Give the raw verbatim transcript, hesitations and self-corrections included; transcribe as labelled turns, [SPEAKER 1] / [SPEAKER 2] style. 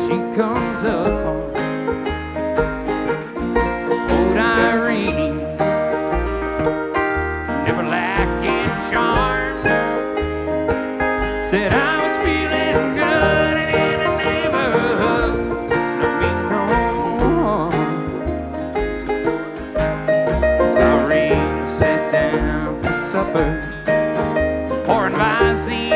[SPEAKER 1] she comes up home. Old Irene, never lacking charm, said I was feeling good and in the neighborhood I mean no harm. Irene sat down for supper, pouring Visine